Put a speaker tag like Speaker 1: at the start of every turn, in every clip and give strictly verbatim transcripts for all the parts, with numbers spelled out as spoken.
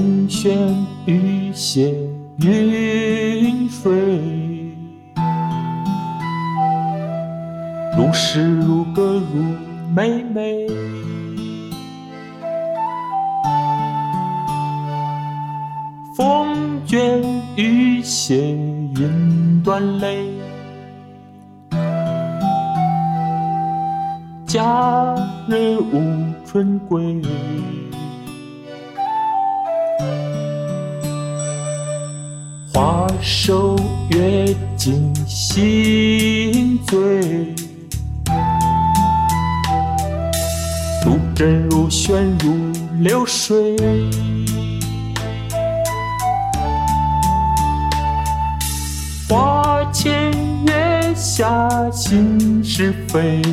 Speaker 1: 风旋雨歇云水，如诗如歌如妹妹。风卷雨歇云断泪，佳人无春归。花手月尽心醉，如针如旋如流水。花前月下心事飞，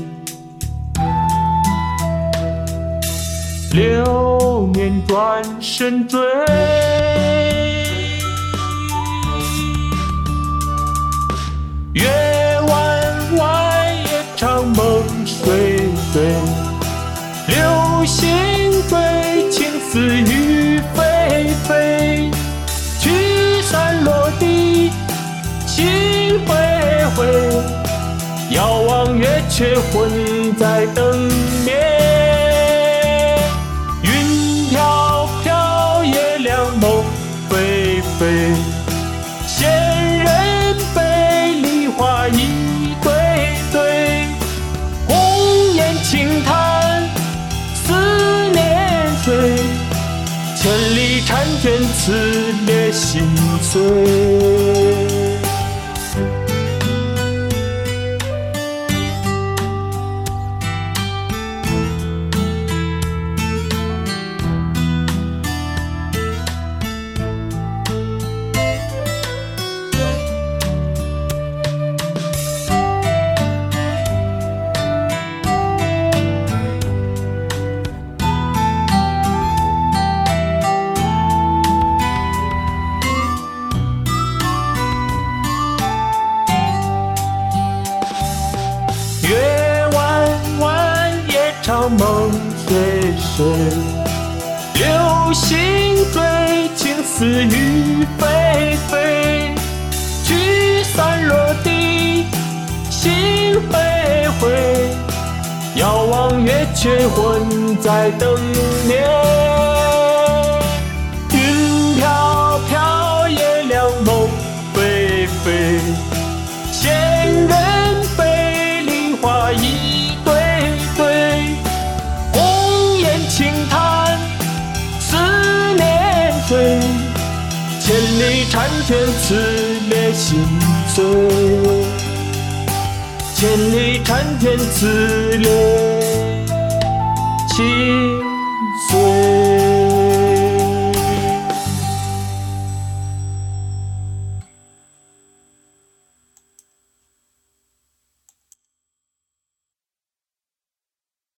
Speaker 1: 流年转身追。月弯弯夜长梦睡睡，流星坠青丝雨霏霏。聚散落地心灰灰，遥望月却混在灯灭。云飘飘夜凉梦霏霏，仙人背梨花一对对。红颜轻叹思念水，千里婵娟刺裂心碎。月弯弯夜长梦睡睡，流星坠青丝雨霏霏。聚散落地心灰灰，遥望月却混在灯灭。云飘飘夜凉梦霏霏，仙人背梨花一对对。红颜轻叹思念水，千里婵娟刺裂心碎。千里婵娟刺裂心